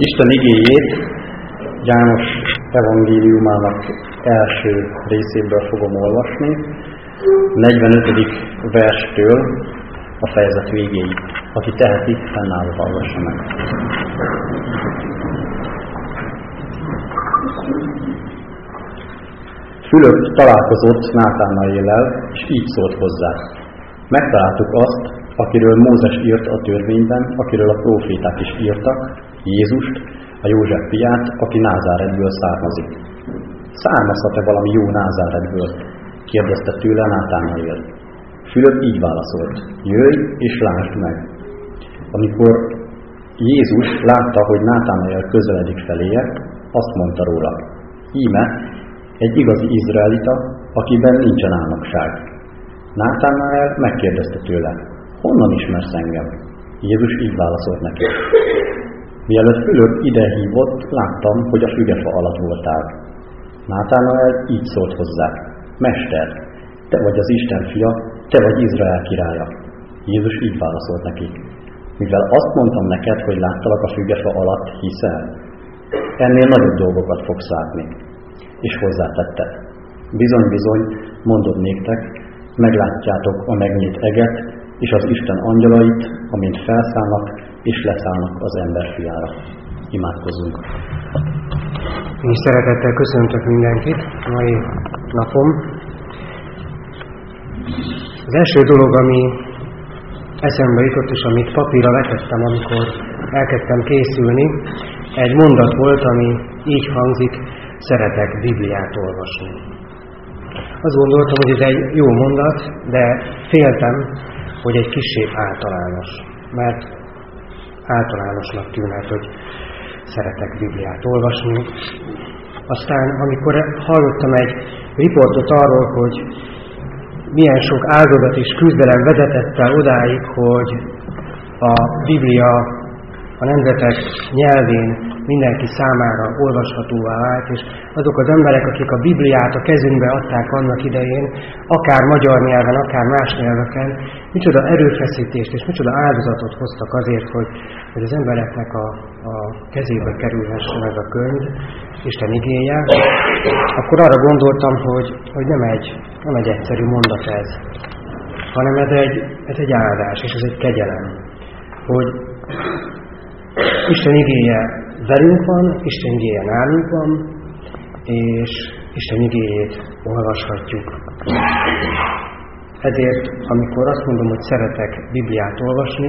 Isten igéjét János evangéliumának első részéből fogom olvasni, 45. verstől a fejezet végéig. Aki teheti, fennállva hallgassa meg. Fülöp találkozott Nátánaéllel, és így szólt hozzá. Megtaláltuk azt, akiről Mózes írt a törvényben, akiről a próféták is írtak, Jézust, a József fiát, aki Názáretből származik. Származhat-e valami jó Názáretből? Kérdezte tőle Nátánaél. Fülöp így válaszolt. Jöjj és lásd meg. Amikor Jézus látta, hogy Nátánaél közeledik feléje, azt mondta róla. Íme egy igazi izraelita, akiben nincsen álnokság. Nátánaél megkérdezte tőle. Honnan ismersz engem? Jézus így válaszolt neki. Mielőtt Fülöp ide hívott, láttam, hogy a fügefa alatt voltál. Nátánaél így szólt hozzá. Mester, te vagy az Isten fia, te vagy Izrael királya. Jézus így válaszolt neki. Mivel azt mondtam neked, hogy láttalak a fügefa alatt, hiszel? Ennél nagyobb dolgokat fogsz látni. És hozzátette. Bizony, mondod néktek, meglátjátok a megnyílt eget, és az Isten angyalait, amint felszállnak, és leszállnak az ember fiára. Imádkozzunk! Én szeretettel köszöntök mindenkit mai napon. Az első dolog, ami eszembe jutott, és amit papírra vetettem, amikor elkezdtem készülni, egy mondat volt, ami így hangzik, szeretek Bibliát olvasni. Azt gondoltam, hogy ez egy jó mondat, de féltem, hogy egy kissé általános. Mert általánosnak tűnhet, hogy szeretek Bibliát olvasni. Aztán, amikor hallottam egy riportot arról, hogy milyen sok áldozat és küzdelem vezetett el odáig, hogy a Biblia a nemzetek nyelvén mindenki számára olvashatóvá vált, és azok az emberek, akik a Bibliát a kezünkbe adták annak idején, akár magyar nyelven, akár más nyelveken, micsoda erőfeszítést és micsoda áldozatot hoztak azért, hogy az embereknek a kezébe kerülhessen ez a könyv, Isten igéje, akkor arra gondoltam, hogy nem egy egyszerű mondat ez, hanem ez egy áldás, és ez egy kegyelem, hogy Isten igéje velünk van, Isten igéje nálunk van, és Isten igéjét olvashatjuk. Ezért, amikor azt mondom, hogy szeretek Bibliát olvasni,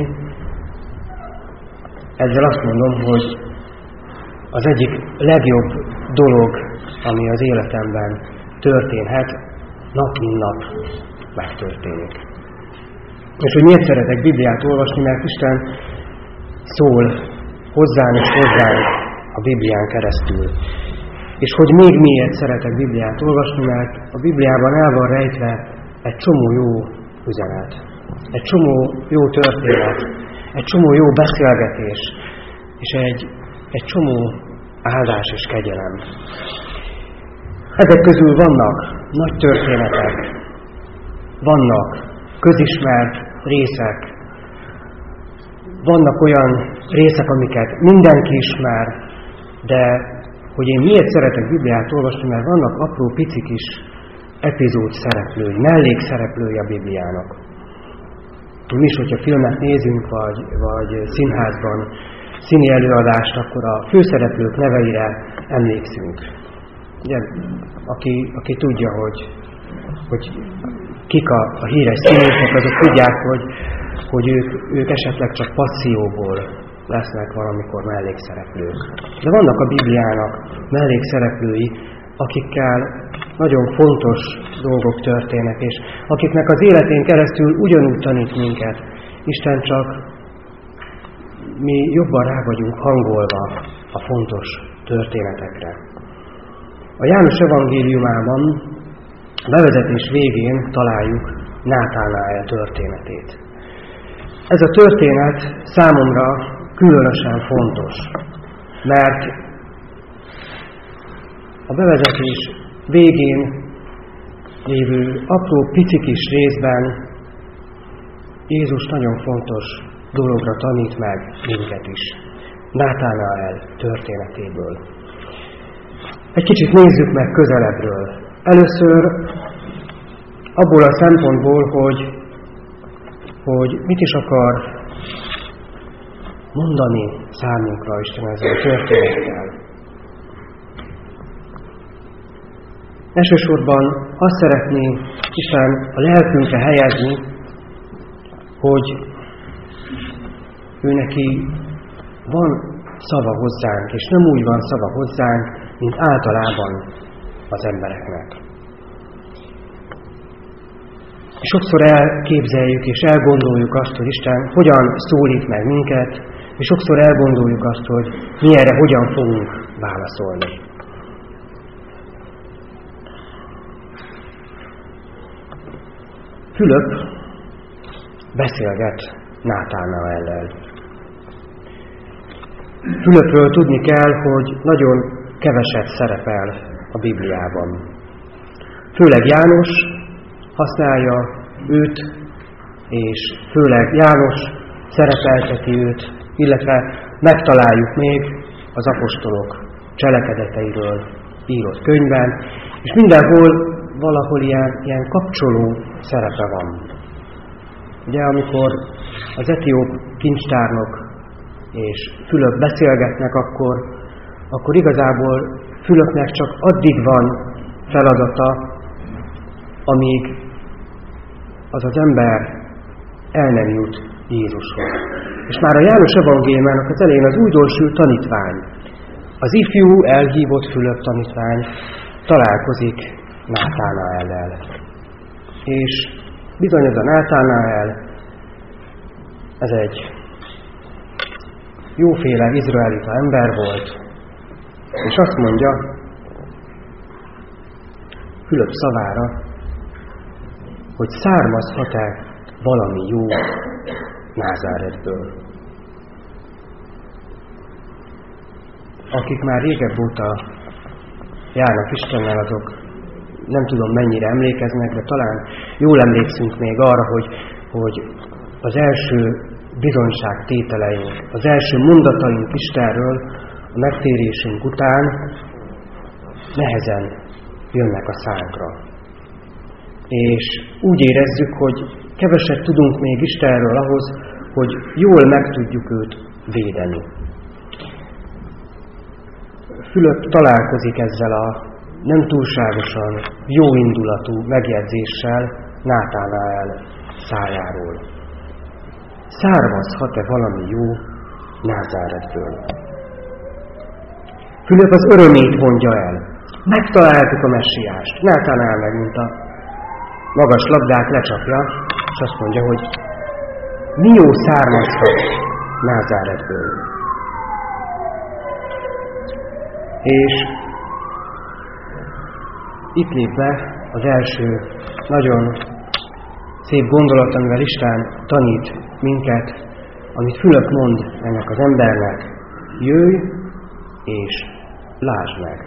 ezzel azt mondom, hogy az egyik legjobb dolog, ami az életemben történhet, nap mint nap megtörténik. És hogy miért szeretek Bibliát olvasni, mert Isten szól hozzám és hozzánk a Biblián keresztül. És hogy még miért szeretek Bibliát olvasni, mert a Bibliában el van rejtve egy csomó jó üzenet, egy csomó jó történet, egy csomó jó beszélgetés, és egy csomó áldás és kegyelem. Ezek közül vannak nagy történetek, vannak közismert részek, vannak olyan részek, amiket mindenki ismer, de hogy én miért szeretek Bibliát olvasni, mert vannak apró pici kis epizód szereplői, mellékszereplői a Bibliának. Mi is, hogyha filmet nézünk, vagy színházban színi előadást, akkor a főszereplők neveire emlékszünk. Ugye, aki tudja, hogy kik a híres színészek, azok tudják, hogy ők esetleg csak passzióból lesznek valamikor mellékszereplők. De vannak a Bibliának mellékszereplői, akikkel nagyon fontos dolgok történnek, és akiknek az életén keresztül ugyanúgy tanít minket. Isten, csak mi jobban rá vagyunk hangolva a fontos történetekre. A János evangéliumában bevezetés végén találjuk Nátánaél történetét. Ez a történet számomra különösen fontos, mert a bevezetés végén lévő apró pici kis részben Jézus nagyon fontos dologra tanít meg minket is. Nátánael történetéből. Egy kicsit nézzük meg közelebbről. Először abból a szempontból, hogy mit is akar mondani számunkra Isten ezzel a történettel. Elsősorban azt szeretné Isten a lelkünkre helyezni, hogy ő neki van szava hozzánk, és nem úgy van szava hozzánk, mint általában az embereknek. És sokszor elképzeljük és elgondoljuk azt, hogy Isten hogyan szólít meg minket, és sokszor elgondoljuk azt, hogy mi erre hogyan fogunk válaszolni. Fülöp beszélget Nátánaellel. Fülöpről tudni kell, hogy nagyon keveset szerepel a Bibliában. Főleg János használja őt, és főleg János szerepelteti őt, illetve megtaláljuk még az apostolok cselekedeteiről írott könyvben, és mindenhol valahol ilyen kapcsoló szerepe van. Ugye, amikor az etióp kincstárnok és Fülöp beszélgetnek, akkor igazából Fülöpnek csak addig van feladata, amíg az ember el nem jut Jézushoz. És már a János evangéliumának az elején az újdonsült tanítvány, az ifjú elhívott Fülöp tanítvány találkozik Nátánaellel. És bizony ez a Nátánael, ez egy jóféle izraelita ember volt, és azt mondja Fülöp szavára, hogy származhat-e valami jó Názáretből. Akik már régebb óta járnak Istennel, azok nem tudom mennyire emlékeznek, de talán jól emlékszünk még arra, hogy az első bizonyságtételeink, az első mondataink Istenről a megtérésünk után nehezen jönnek a szánkra. És úgy érezzük, hogy keveset tudunk még Istenről ahhoz, hogy jól meg tudjuk őt védeni. Fülöp találkozik ezzel a nem túlságosan jóindulatú megjegyzéssel Nátánael szájáról. Származhat-e valami jó Názáretből? Fülöp az örömét mondja el. Megtaláltuk a messiást. Nátánael meg, mint a magas labdát lecsapja, és azt mondja, hogy mi jó származhat Názáretből. És itt lép be az első nagyon szép gondolat, amivel Isten tanít minket, amit Fülöp mond ennek az embernek: jöjj és lásd meg.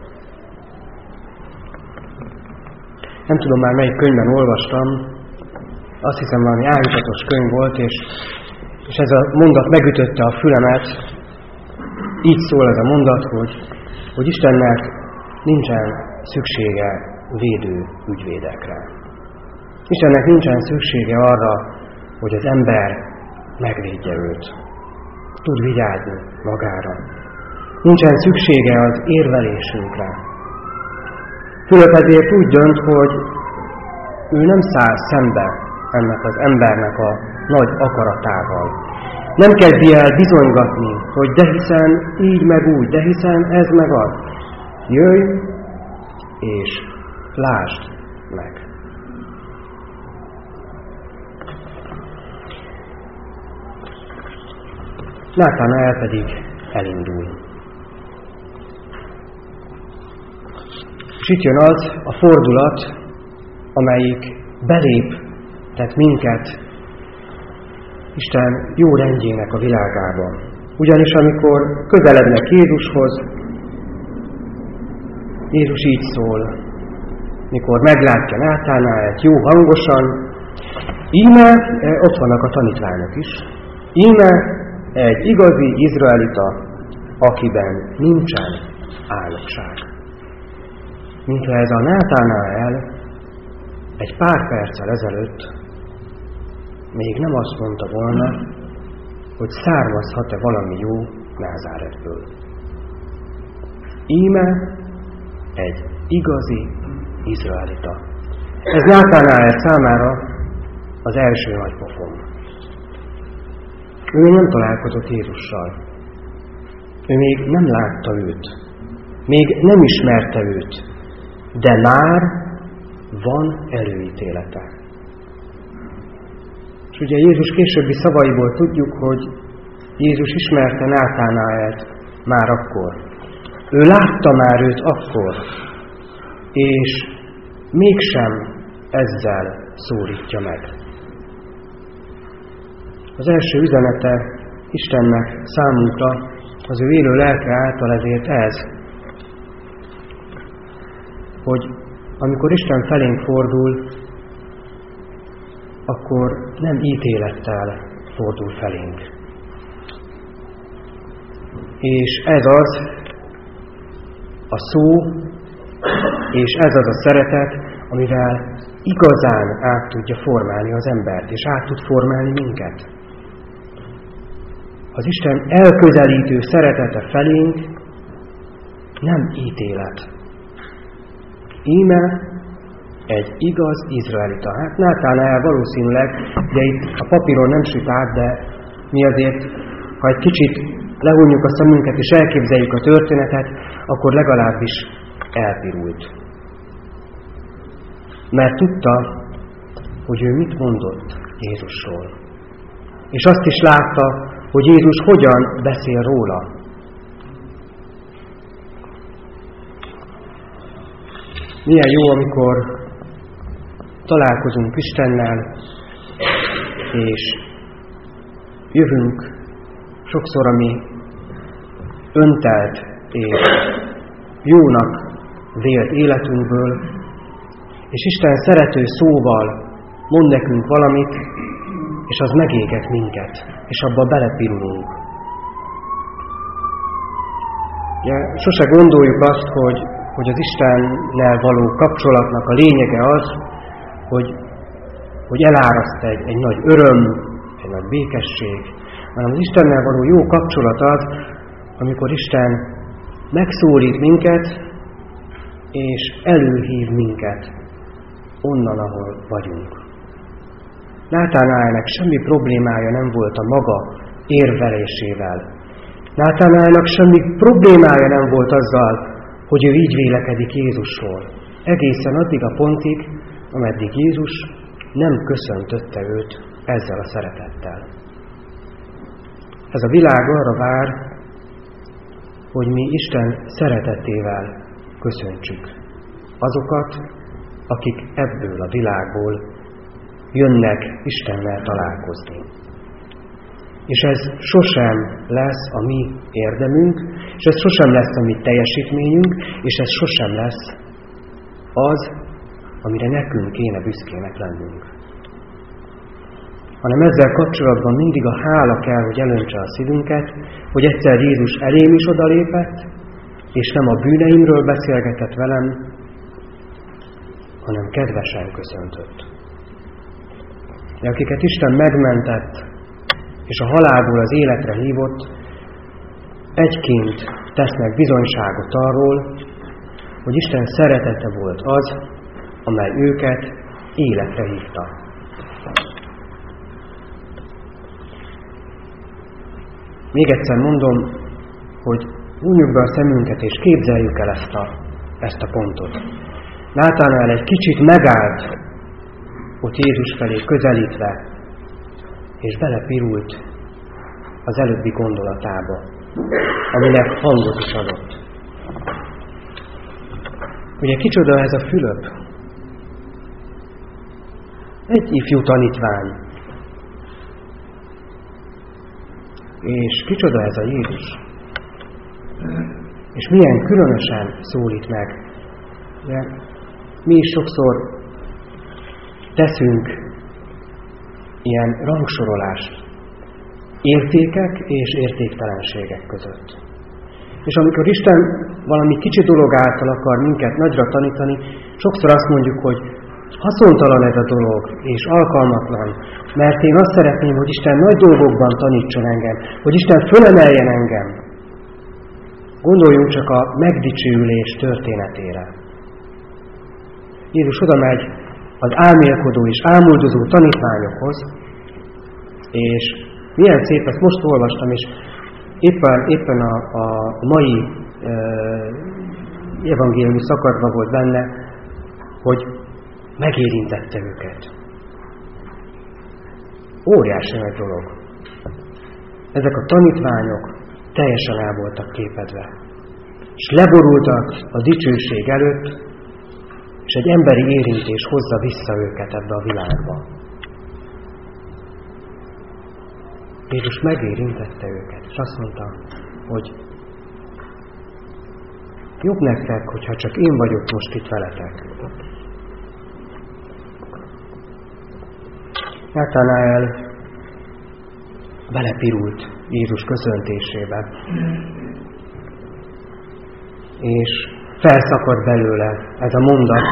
Nem tudom már melyik könyvben olvastam, azt hiszem valami áhítatos könyv volt, és ez a mondat megütötte a fülemet. Így szól ez a mondat, hogy Istennek nincsen szüksége védő ügyvédekre. Istennek nincsen szüksége arra, hogy az ember megvédje őt. Tud vigyázni magára. Nincsen szüksége az érvelésünkre. Fülöp ezért úgy dönt, hogy ő nem száll szembe ennek az embernek a nagy akaratával. Nem kezdi el bizonygatni, hogy de hiszen így meg úgy, de hiszen ez meg az. Jöjj és lásd meg. Nátánael pedig elindul. És itt jön az a fordulat, amelyik beléptet minket Isten jó rendjének a világában. Ugyanis amikor közelednek Jézushoz, Jézus így szól, mikor meglátja Nátánaelt jó hangosan, íme, ott vannak a tanítványok is, íme egy igazi izraelita, akiben nincsen álnokság. Mintha ez a Nátánael egy pár perccel ezelőtt még nem azt mondta volna, hogy származhat-e valami jó Názáretből. Íme egy igazi izraelita. Ez Nátánael számára az első nagy pofon. Ő még nem találkozott Jézussal. Ő még nem látta őt. Még nem ismerte őt. De már van előítélete. És ugye Jézus későbbi szavaiból tudjuk, hogy Jézus ismerte Nátánaelt már akkor. Ő látta már őt akkor, és mégsem ezzel szólítja meg. Az első üzenete Istennek számunkra, az ő élő lelke által ezért ez, hogy amikor Isten felénk fordul, akkor nem ítélettel fordul felénk. És ez az a szó, és ez az a szeretet, amivel igazán át tudja formálni az embert, és át tud formálni minket. Az Isten elközelítő szeretete felénk nem ítélet. Íme egy igaz izraelita. Hát Nátánael valószínűleg, de itt a papíron nem süt át, de mi azért, ha egy kicsit lehunjuk a szemünket és elképzeljük a történetet, akkor legalábbis elpirult. Mert tudta, hogy ő mit mondott Jézusról. És azt is látta, hogy Jézus hogyan beszél róla. Milyen jó, amikor találkozunk Istennel, és jövünk sokszor a mi öntelt és jónak vélt életünkből, és Isten szerető szóval mond nekünk valamit, és az megéget minket, és abba belepirulunk. Ja, sose gondoljuk azt, hogy az Istennel való kapcsolatnak a lényege az, hogy eláraszt egy nagy öröm, egy nagy békesség, hanem az Istennel való jó kapcsolat az, amikor Isten megszólít minket, és előhív minket onnan, ahol vagyunk. Nátánaelnek semmi problémája nem volt a maga érvelésével. Nátánaelnek semmi problémája nem volt azzal, hogy ő így vélekedik Jézusról. Egészen addig a pontig, ameddig Jézus nem köszöntötte őt ezzel a szeretettel. Ez a világ arra vár, hogy mi Isten szeretetével köszöntsük azokat, akik ebből a világból jönnek Istennel találkozni. És ez sosem lesz a mi érdemünk, és ez sosem lesz a mi teljesítményünk, és ez sosem lesz az, amire nekünk kéne büszkének lennünk. Hanem ezzel kapcsolatban mindig a hála kell, hogy elöntse a szívünket, hogy egyszer Jézus elém is odalépett, és nem a bűneimről beszélgetett velem, hanem kedvesen köszöntött. De akiket Isten megmentett, és a halálból az életre hívott, egyként tesznek bizonyságot arról, hogy Isten szeretete volt az, amely őket életre hívta. Még egyszer mondom, hogy hunjuk be a szemünket és képzeljük el ezt a pontot. Nátánael egy kicsit megállt, ott Jézus felé közelítve, és belepirult az előbbi gondolatába, aminek hangot is adott. Ugye kicsoda ez a Fülöp? Egy ifjú tanítvány. És kicsoda ez a Jézus? És milyen különösen szólít meg. De mi is sokszor teszünk ilyen rangsorolást. értékek és értéktelenségek között. És amikor Isten valami kicsi dolog által akar minket nagyra tanítani, sokszor azt mondjuk, hogy haszontalan ez a dolog, és alkalmatlan, mert én azt szeretném, hogy Isten nagy dolgokban tanítson engem, hogy Isten fölemeljen engem. Gondoljunk csak a megdicsőülés történetére. Jézus oda megy az álmélkodó és ámuldozó tanítványokhoz, és milyen szép, ezt most olvastam, és éppen a mai evangéliumi szakaszban volt benne, hogy megérintette őket. Óriási nagy dolog. Ezek a tanítványok teljesen el voltak képedve, és leborultak a dicsőség előtt, és egy emberi érintés hozza vissza őket ebbe a világba. Jézus megérintette őket, és azt mondta, hogy jobb nektek, hogyha csak én vagyok most itt veletek. Natanael belepirult Jézus köszöntésébe, és felszakadt belőle ez a mondat,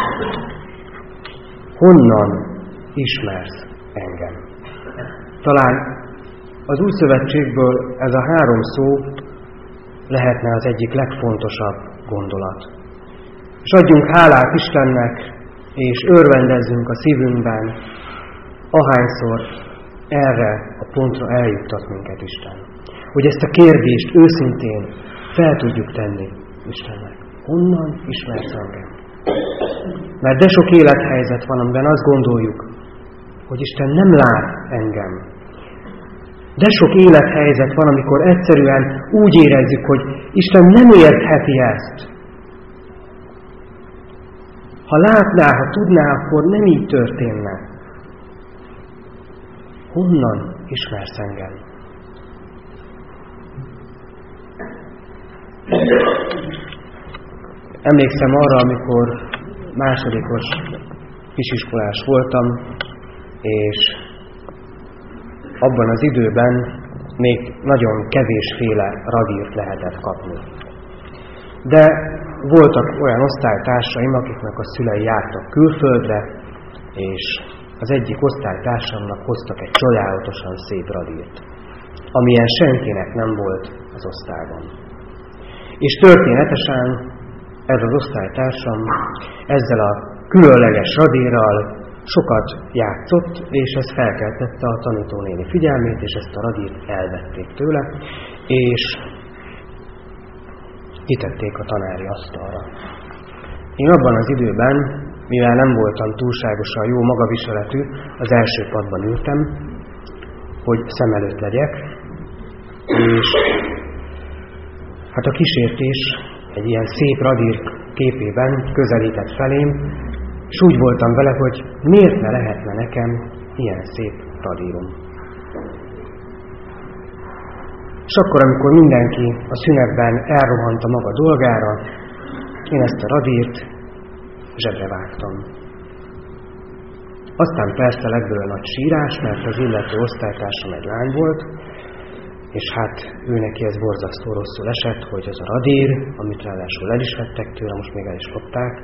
honnan ismersz engem? Talán az Új Szövetségből ez a 3 szó lehetne az egyik legfontosabb gondolat. És adjunk hálát Istennek, és örvendezzünk a szívünkben, ahányszor erre a pontra eljuttat minket Isten. Hogy ezt a kérdést őszintén fel tudjuk tenni Istennek. Honnan ismersz engem? Mert de sok élethelyzet van, amiben azt gondoljuk, hogy Isten nem lát engem. De sok élethelyzet van, amikor egyszerűen úgy érezzük, hogy Isten nem értheti ezt. Ha látná, ha tudná, akkor nem így történne. Honnan ismersz engem? Emlékszem arra, amikor másodikos kisiskolás voltam, és abban az időben még nagyon kevésféle radírt lehetett kapni. De voltak olyan osztálytársaim, akiknek a szülei jártak külföldre, és az egyik osztálytársamnak hoztak egy csodálatosan szép radírt, amilyen senkinek nem volt az osztályban. És történetesen ez az osztálytársam ezzel a különleges radírral sokat játszott, és ez felkeltette a tanítónéni figyelmét, és ezt a radírt elvették tőle, és kitették a tanári asztalra. Én abban az időben, mivel nem voltam túlságosan jó magaviseletű, az első padban ültem, hogy szem előtt legyek, és hát a kísértés egy ilyen szép radír képében közelített felém, és úgy voltam vele, hogy miért ne lehetne nekem ilyen szép radírom. És akkor, amikor mindenki a szünetben elrohant a maga dolgára, én ezt a radírt zsebre vágtam. Aztán persze lett belőle nagy sírás, mert az illető osztálytársam egy lány volt, és hát ő neki ez borzasztó rosszul esett, hogy az a radír, amit ráadásul el is vettek tőle, most még el is lopták.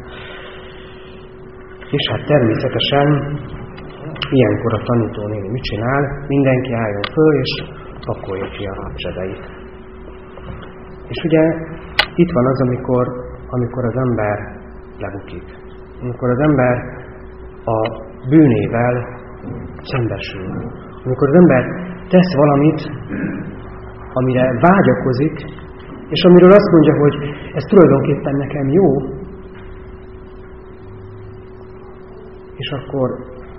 És hát természetesen ilyenkor a tanítónéni mit csinál? Mindenki álljon föl, és pakolja ki a zsebeit. És ugye itt van az, amikor az ember lebukik. Amikor az ember a bűnével szembesül. Amikor az ember tesz valamit, amire vágyakozik, és amiről azt mondja, hogy ez tulajdonképpen nekem jó, és akkor,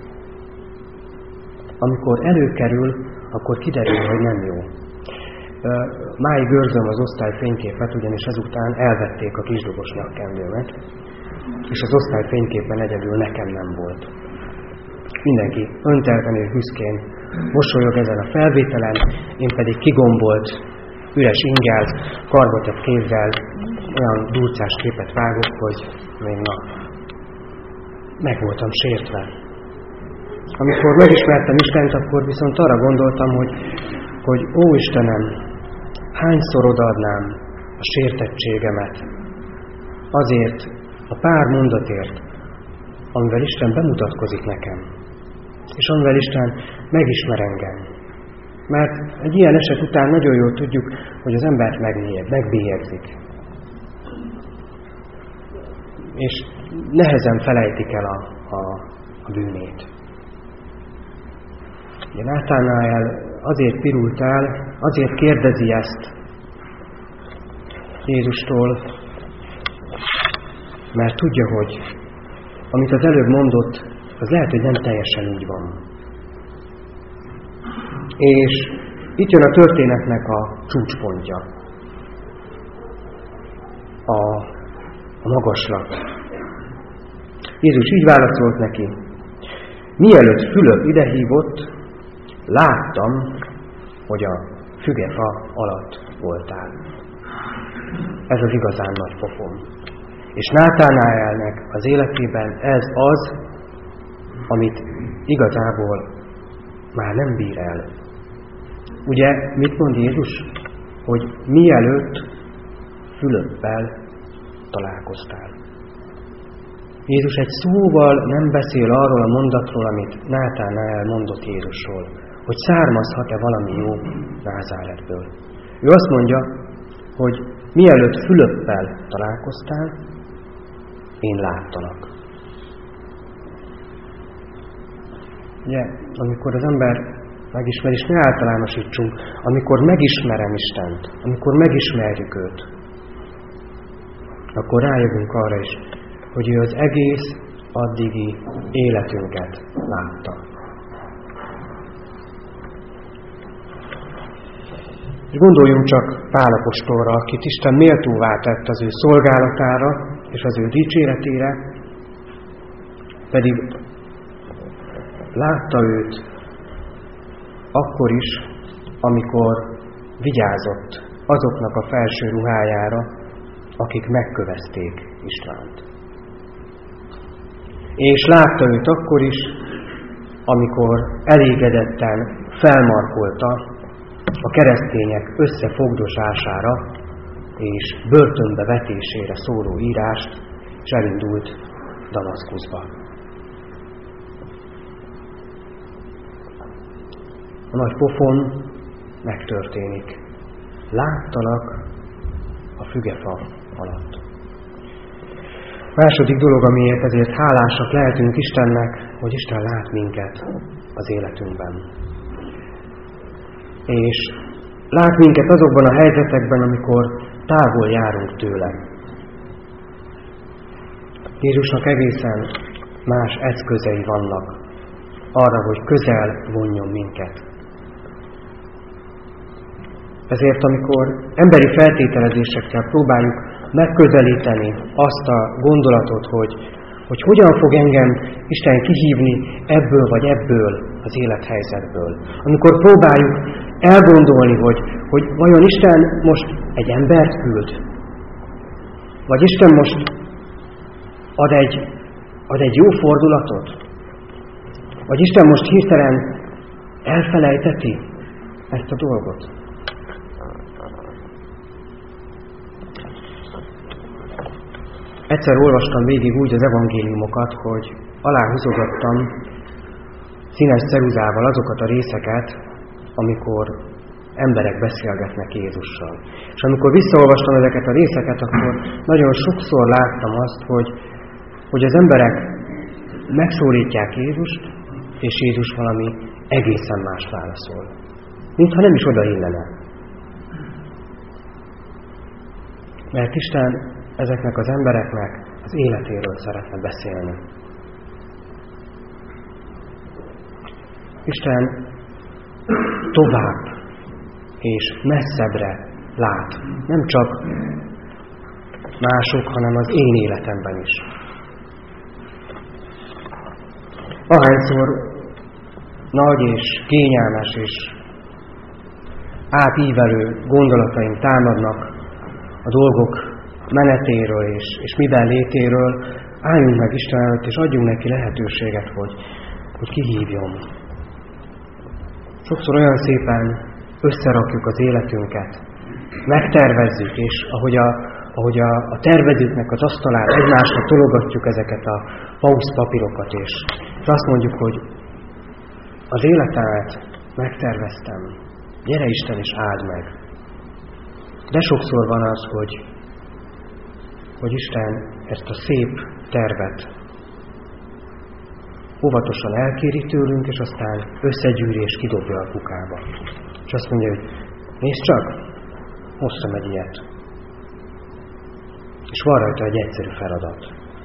amikor előkerül, akkor kiderül, hogy nem jó. Máig őrzöm az osztály fényképet, ugyanis ezután elvették a kisdobos nyakkendőmet, és az osztály fényképen egyedül nekem nem volt. Mindenki öntelten és büszkén mosolyog ezen a felvételen, én pedig kigombolt, üres inggel, karbatett kézzel olyan durcás képet vágok, hogy még meg voltam sértve. Amikor megismertem Istent, akkor viszont arra gondoltam, hogy hogy ó Istenem, hányszor odaadnám a sértettségemet azért a pár mondatért, amivel Isten bemutatkozik nekem, és amivel Isten megismer engem. Mert egy ilyen eset után nagyon jól tudjuk, hogy az embert megbélyegzik. És nehezen felejtik el a bűnét. Ugye Nátánael azért pirult el, azért kérdezi ezt Jézustól, mert tudja, hogy amit az előbb mondott, az lehet, hogy nem teljesen így van. És itt jön a történetnek a csúcspontja. A magaslat. Jézus így válaszolt neki: mielőtt Fülöp idehívott, láttam, hogy a fügefa alatt voltál. Ez az igazán nagy pofon. És Nátánaelnek az életében ez az, amit igazából már nem bír el. Ugye, mit mond Jézus? Hogy mielőtt Fülöppel találkoztál. Jézus egy szóval nem beszél arról a mondatról, amit Nátánael mondott Jézusról, hogy származhat-e valami jó Názáretből. Ő azt mondja, hogy mielőtt Fülöppel találkoztál, én láttalak. Ugye, amikor az ember megismer, és ne általánosítsunk, amikor megismerem Istent, amikor megismerjük őt, akkor rájövünk arra is, hogy ő az egész addigi életünket látta. És gondoljunk csak Pál apostolra, akit Isten méltóvá tett az ő szolgálatára és az ő dicséretére, pedig látta őt akkor is, amikor vigyázott azoknak a felső ruhájára, akik megkövezték Istvánt. És látta őt akkor is, amikor elégedetten felmarkolta a keresztények összefogdosására és börtönbe vetésére szóló írást, és elindult Damaszkuszba. A nagy pofon megtörténik. Láttalak a fügefa alatt. Második dolog, amiért ezért hálásak lehetünk Istennek, hogy Isten lát minket az életünkben. És lát minket azokban a helyzetekben, amikor távol járunk tőle. Jézusnak egészen más eszközei vannak arra, hogy közel vonjon minket. Ezért, amikor emberi feltételezésekkel próbáljuk megközelíteni azt a gondolatot, hogy hogyan fog engem Isten kihívni ebből vagy ebből az élethelyzetből. Amikor próbáljuk elgondolni, hogy vajon Isten most egy embert küld? Vagy Isten most ad egy jó fordulatot? Vagy Isten most hirtelen elfelejteti ezt a dolgot? Egyszer olvastam végig úgy az evangéliumokat, hogy aláhúzogattam színes ceruzával azokat a részeket, amikor emberek beszélgetnek Jézussal. És amikor visszaolvastam ezeket a részeket, akkor nagyon sokszor láttam azt, hogy az emberek megszólítják Jézust, és Jézus valami egészen más válaszol. Mintha nem is oda illene. Mert Isten ezeknek az embereknek az életéről szeretne beszélni. Isten tovább és messzebbre lát. Nem csak mások, hanem az én életemben is. Ahányszor nagy és kényelmes és átívelő gondolataim támadnak a dolgok menetéről és miben létéről, álljunk meg Isten előtt, és adjunk neki lehetőséget, hogy kihívjon. Sokszor olyan szépen összerakjuk az életünket, megtervezzük, és ahogy a tervezőknek az asztalán egymásra tologatjuk ezeket a pauszpapírokat, és azt mondjuk, hogy az életemet megterveztem, gyere Isten és áld meg. De sokszor van az, hogy Isten ezt a szép tervet óvatosan elkéri tőlünk, és aztán összegyűri és kidobja a kukába. És azt mondja, hogy nézd csak, hoztam egy ilyet. És van rajta egy egyszerű feladat.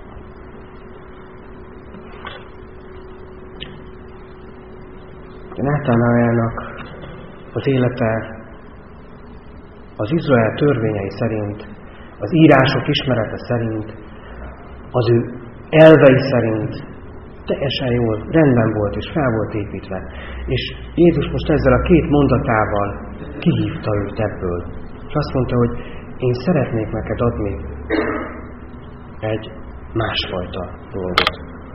Nátánáelnak az élete az Izrael törvényei szerint, az írások ismerete szerint, az ő elvei szerint teljesen jól, rendben volt és fel volt építve. És Jézus most ezzel a két mondatával kihívta őt ebből. És azt mondta, hogy én szeretnék neked adni egy másfajta dolgot.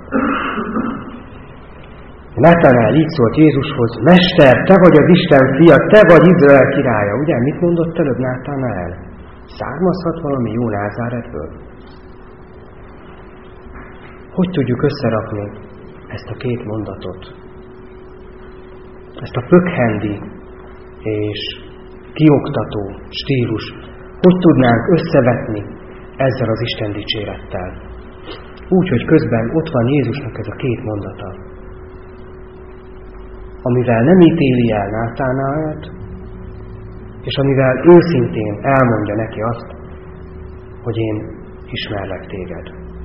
Nátánael így szólt Jézushoz, Mester, te vagy az Isten fia, te vagy Izrael királya. Ugye, mit mondott előbb Nátánael? Származhat valami jó Názáretből? Hogy tudjuk összerakni ezt a két mondatot? Ezt a pökhendi és kioktató stílus. Hogy tudnánk összevetni ezzel az Isten dicsérettel? Úgy, hogy közben ott van Jézusnak ez a két mondata, amivel nem ítéli el Nátánaelt, és amivel őszintén elmondja neki azt, hogy én ismerlek téged.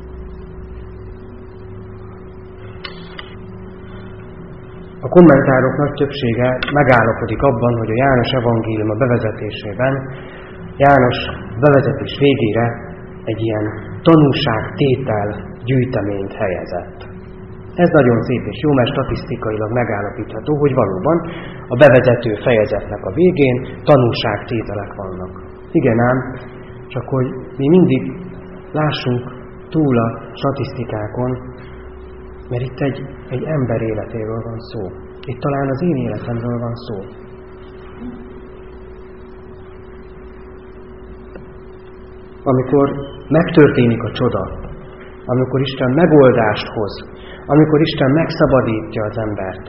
A kommentárok nagy többsége megállapodik abban, hogy a János evangélium a bevezetésében, János bevezetés végére egy ilyen tanúságtétel gyűjteményt helyezett. Ez nagyon szép és jó, mert statisztikailag megállapítható, hogy valóban a bevezető fejezetnek a végén tanúságtételek vannak. Igen ám, csak hogy mi mindig lássunk túl a statisztikákon, mert itt egy ember életéről van szó. Itt talán az én életemről van szó. Amikor megtörténik a csoda, amikor Isten megoldást hoz, amikor Isten megszabadítja az embert,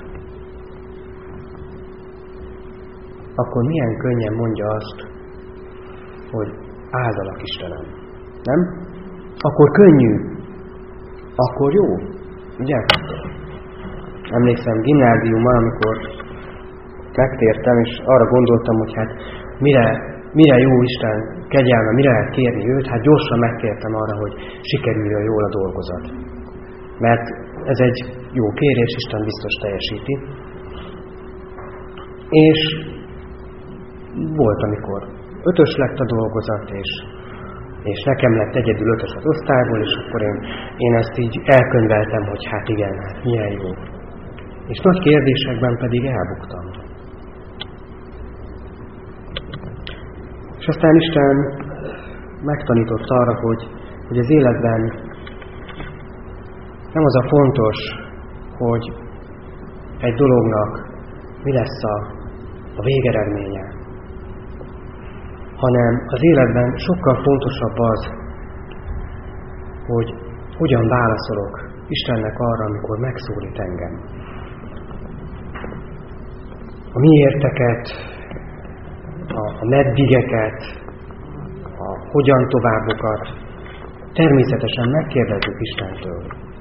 akkor milyen könnyen mondja azt, hogy áldalak Istenem. Nem? Akkor könnyű, akkor jó. Ugye? Emlékszem gimnáziumban, amikor megtértem, és arra gondoltam, hogy hát mire jó Isten kegyelme, mire lehet kérni őt, hát gyorsan megkértem arra, hogy sikerüljön jól a dolgozat. Mert ez egy jó kérés, Isten biztos teljesíti. És volt, amikor 5-ös lett a dolgozat, és nekem lett egyedül 5-ös az osztályból, és akkor én ezt így elkönyveltem, hogy hát igen, hát milyen jó. És nagy kérdésekben pedig elbuktam. És aztán Isten megtanított arra, hogy az életben nem az a fontos, hogy egy dolognak mi lesz a végeredménye, hanem az életben sokkal fontosabb az, hogy hogyan válaszolok Istennek arra, amikor megszólít engem. A miérteket, a meddigeket, a hogyan továbbokat természetesen megkérdezzük Istentől.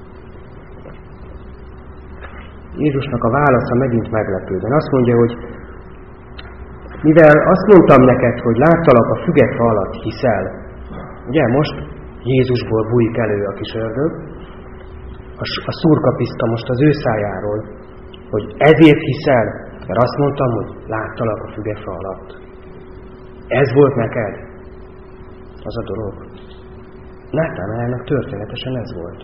Jézusnak a válasza megint meglepődön. Azt mondja, hogy mivel azt mondtam neked, hogy láttalak a fügefa alatt, hiszel. Ugye most Jézusból bújik elő a kis ördög, a szurkapiszta most az ő szájáról, hogy ezért hiszel, mert azt mondtam, hogy láttalak a fügefa alatt. Ez volt neked az a dolog. Nátánaelnek történetesen ez volt.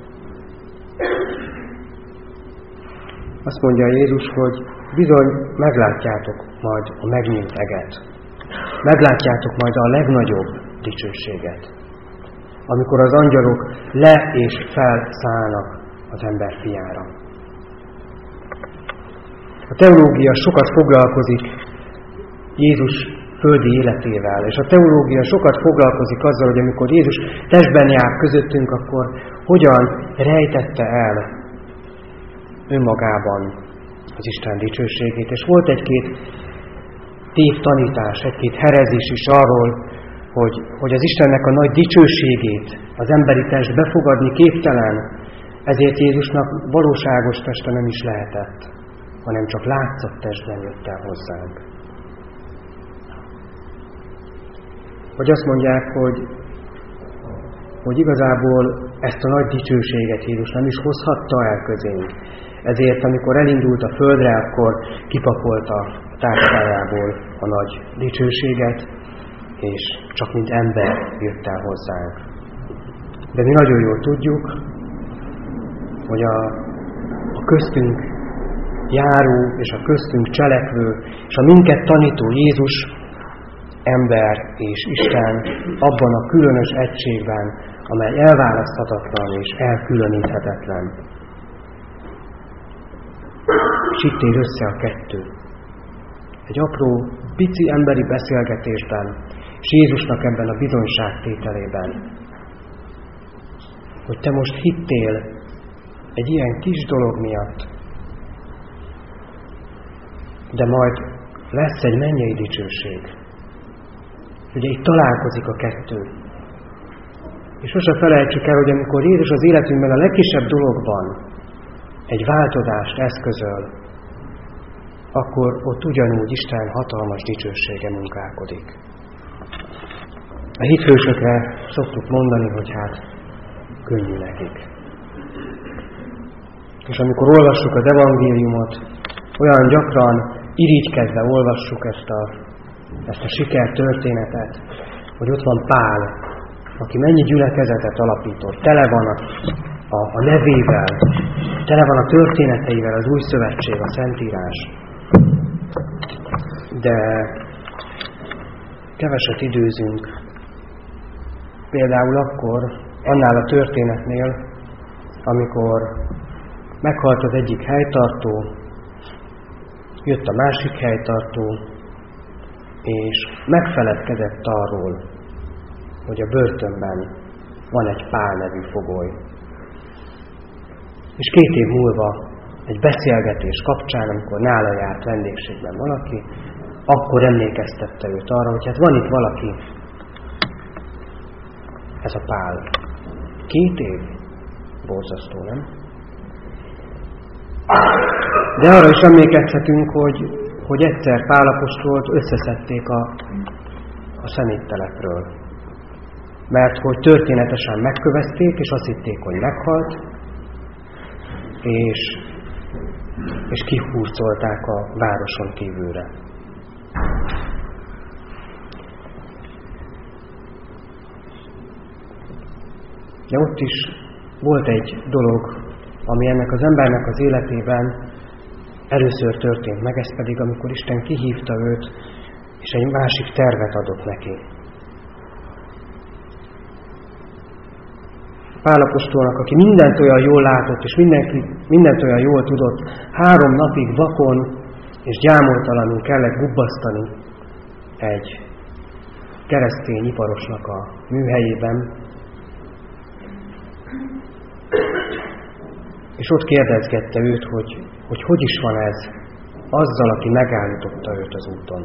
Azt mondja Jézus, hogy bizony meglátjátok majd a megnyílt eget. Meglátjátok majd a legnagyobb dicsőséget. Amikor az angyalok le és felszállnak az ember fiára. A teológia sokat foglalkozik Jézus földi életével. És a teológia sokat foglalkozik azzal, hogy amikor Jézus testben jár közöttünk, akkor hogyan rejtette el önmagában az Isten dicsőségét. És volt egy-két tévtanítás, egy-két herezés is arról, hogy az Istennek a nagy dicsőségét az emberi test befogadni képtelen, ezért Jézusnak valóságos teste nem is lehetett, hanem csak látszat testben jött el hozzánk. Hogy azt mondják, hogy igazából ezt a nagy dicsőséget Jézus nem is hozhatta el közénk. Ezért, amikor elindult a földre, akkor kipakolta a táskájából a nagy dicsőséget, és csak mint ember jött el hozzánk. De mi nagyon jól tudjuk, hogy a köztünk járó és a köztünk cselekvő és a minket tanító Jézus ember és Isten abban a különös egységben, amely elválaszthatatlan és elkülöníthetetlen. És itt ér össze a kettő. Egy apró, pici emberi beszélgetésben, és Jézusnak ebben a bizonyságtételében, hogy te most hittél egy ilyen kis dolog miatt, de majd lesz egy mennyei dicsőség. Ugye itt találkozik a kettő. És sose felejtsük el, hogy amikor Jézus az életünkben a legkisebb dologban egy változást eszközöl, akkor ott ugyanúgy Isten hatalmas dicsősége munkálkodik. A hitfősökre szoktuk mondani, hogy hát könnyű nekik. És amikor olvassuk az evangéliumot, olyan gyakran irigykedve olvassuk ezt a sikertörténetet, hogy ott van Pál, aki mennyi gyülekezetet alapított, tele van a nevével, tele van a történeteivel az Új Szövetség, a Szentírás. De keveset időzünk. Például akkor, annál a történetnél, amikor meghalt az egyik helytartó, jött a másik helytartó, és megfeledkezett arról, hogy a börtönben van egy Pál nevű fogoly. És 2 év múlva egy beszélgetés kapcsán, amikor nála járt vendégségben valaki, akkor emlékeztette őt arra, hogy hát van itt valaki, ez a Pál. 2 év? Borzasztó, nem? De arra is emlékezhetünk, hogy egyszer Pál apostolt összeszedték a szeméttelepről. Mert hogy történetesen megkövezték, és azt hitték, hogy meghalt, és kihurcolták a városon kívülre. De ott is volt egy dolog, ami ennek az embernek az életében először történt meg, ez pedig, amikor Isten kihívta őt, és egy másik tervet adott neki. Pál apostolnak, aki mindent olyan jól látott, és mindent olyan jól tudott, 3 napig vakon és gyámoltalanul kellett gubbasztani egy keresztény iparosnak a műhelyében, és ott kérdezgette őt, hogy is van ez azzal, aki megállította őt az úton.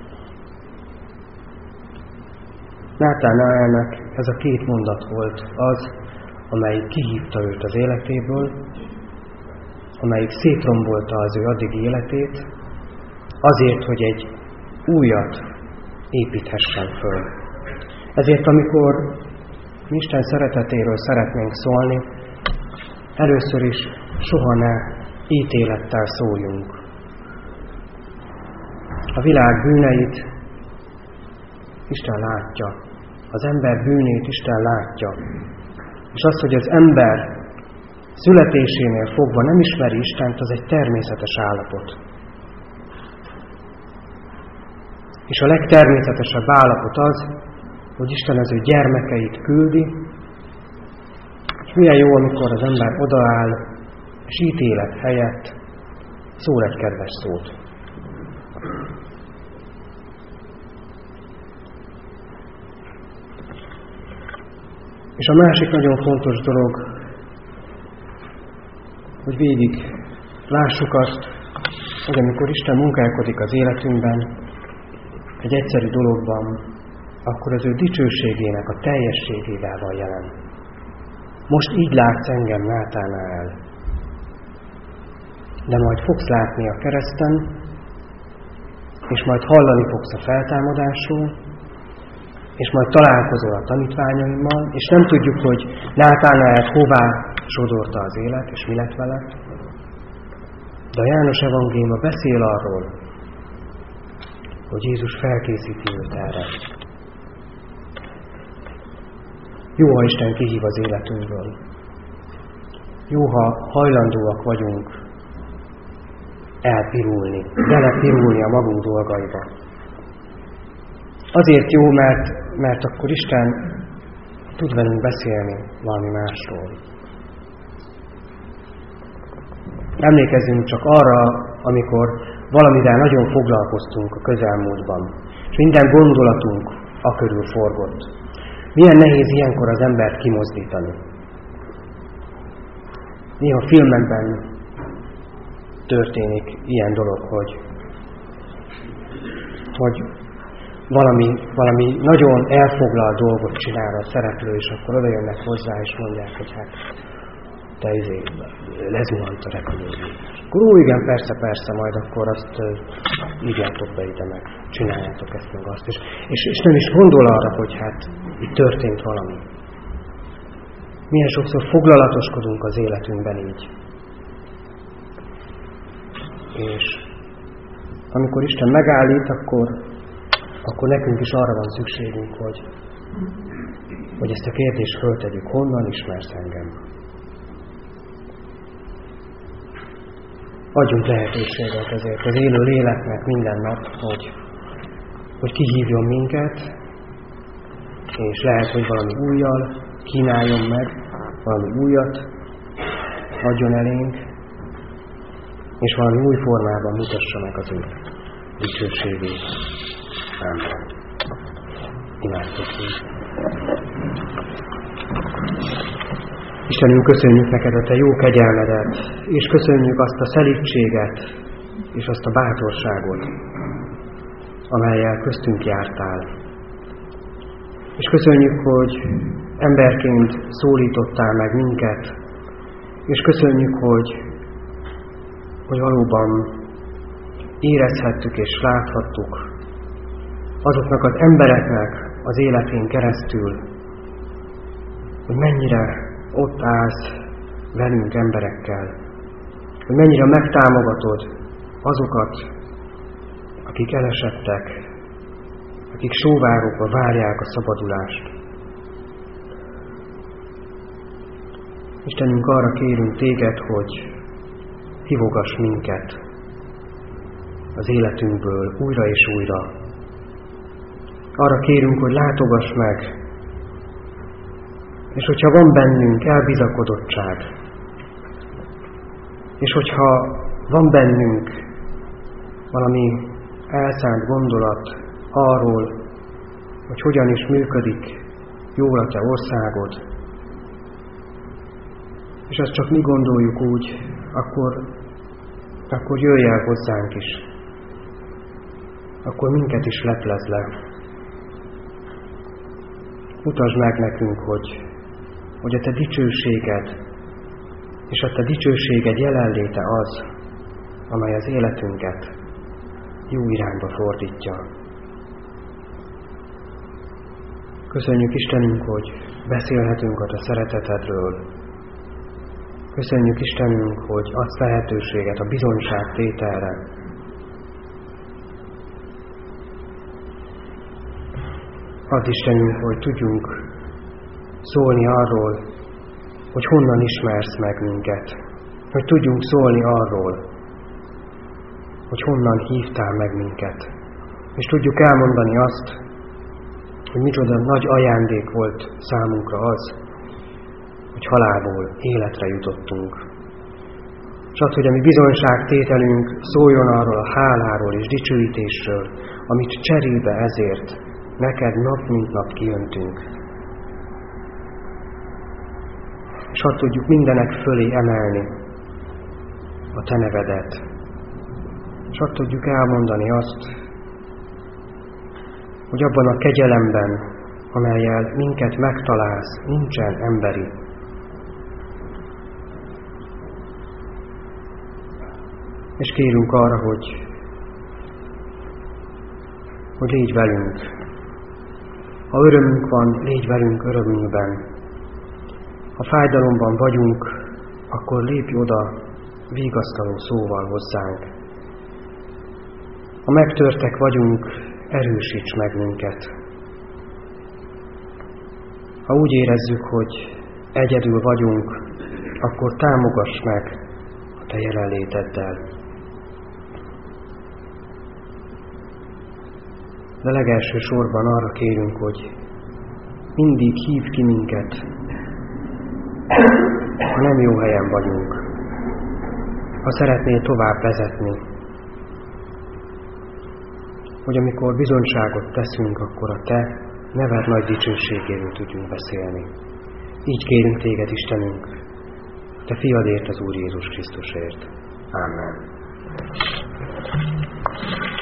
Nátánaelnek ez a 2 mondat volt az, amelyik kihívta őt az életéből, amelyik szétrombolta az ő addigi életét, azért, hogy egy újat építhessen föl. Ezért, amikor Isten szeretetéről szeretnénk szólni, először is soha ne ítélettel szóljunk. A világ bűneit Isten látja, az ember bűnét Isten látja, és az, hogy az ember születésénél fogva nem ismeri Istent, az egy természetes állapot. És a legtermészetesebb állapot az, hogy Isten az ő gyermekeit küldi, és milyen jó, amikor az ember odaáll, és ítélet helyett szól egy kedves szót. És a másik nagyon fontos dolog, hogy végig lássuk azt, hogy amikor Isten munkálkodik az életünkben, egy egyszerű dologban, akkor az ő dicsőségének a teljességével van jelen. Most így látsz engem, Nátánál, de majd fogsz látni a kereszten, és majd hallani fogsz a feltámadásról, és majd találkozol a tanítványaimmal, és nem tudjuk, hogy Nátánált hová sodorta az élet, és mi lett vele. De a János evangéliuma beszél arról, hogy Jézus felkészíti őt erre. Jó, ha Isten kihív az életünkből. Jó, ha hajlandóak vagyunk elpirulni, belepirulni a magunk dolgaiba. Azért jó, mert akkor Isten tud velünk beszélni valami másról. Emlékezzünk csak arra, amikor valamivel nagyon foglalkoztunk a közelmúltban, és minden gondolatunk akörül forgott. Milyen nehéz ilyenkor az embert kimozdítani. Néha filmekben történik ilyen dolog, hogy valami nagyon elfoglalt dolgot csinál a szereplő, és akkor oda jönnek hozzá, és mondják, hogy hát te lezuhant a repülőgép. Akkor igen, persze, majd akkor azt írjátok be ide meg, csináljátok ezt meg azt. És nem is gondol arra, hogy hát itt történt valami. Milyen sokszor foglalatoskodunk az életünkben így. És amikor Isten megállít, akkor nekünk is arra van szükségünk, hogy ezt a kérdést föltegyük, honnan ismersz engem. Adjunk lehetőséget ezért az élő léleknek minden nap, hogy kihívjon minket, és lehet, hogy valami újjal kínáljon meg, valami újat adjon elénk, és valami új formában mutassa meg az ő dicsőségét. Amen. Imádkozzunk. Istenünk, köszönjük neked a te jó kegyelmedet, és köszönjük azt a szelídséget, és azt a bátorságot, amellyel köztünk jártál. És köszönjük, hogy emberként szólítottál meg minket, és köszönjük, hogy valóban érezhettük és láthattuk azoknak az embereknek az életén keresztül, hogy mennyire ott állsz velünk emberekkel, hogy mennyire megtámogatod azokat, akik elesettek, akik sóvárogva várják a szabadulást. Istenünk, arra kérünk téged, hogy hívogass minket az életünkből újra és újra. Arra kérünk, hogy látogass meg, és hogyha van bennünk elbizakodottság, és hogyha van bennünk valami elszánt gondolat arról, hogy hogyan is működik jól a te országod, és ezt csak mi gondoljuk úgy, akkor jöjj el hozzánk is. Akkor minket is leplezd le. Mutasd meg nekünk, hogy a te dicsőséged és a te dicsőséged jelenléte az, amely az életünket jó irányba fordítja. Köszönjük Istenünk, hogy beszélhetünk a te szeretetedről. Köszönjük Istenünk, hogy adsz lehetőséget a bizonyságtételre. Add Istenünk, hogy tudjunk szólni arról, hogy honnan ismersz meg minket. Hogy tudjunk szólni arról, hogy honnan hívtál meg minket. És tudjuk elmondani azt, hogy micsoda nagy ajándék volt számunkra az, hogy halálból életre jutottunk. És az, hogy a mi bizonyságtételünk szóljon arról a háláról és dicsőítésről, amit cserébe ezért neked nap mint nap kijöntünk. és hadd tudjuk mindenek fölé emelni a Te nevedet, és hadd tudjuk elmondani azt, hogy abban a kegyelemben, amellyel minket megtalálsz, nincsen emberi. És kérünk arra, hogy légy velünk. Ha örömünk van, légy velünk örömünkben. Ha fájdalomban vagyunk, akkor lépj oda vigasztaló szóval hozzánk. Ha megtörtek vagyunk, erősíts meg minket. Ha úgy érezzük, hogy egyedül vagyunk, akkor támogass meg a Te jelenléteddel. De legelső sorban arra kérünk, hogy mindig hívd ki minket, ha nem jó helyen vagyunk, ha szeretnél tovább vezetni, hogy amikor bizonyságot teszünk, akkor a Te neved nagy dicsőségéről tudjunk beszélni. Így kérünk Téged, Istenünk, Te fiadért, az Úr Jézus Krisztusért. Amen.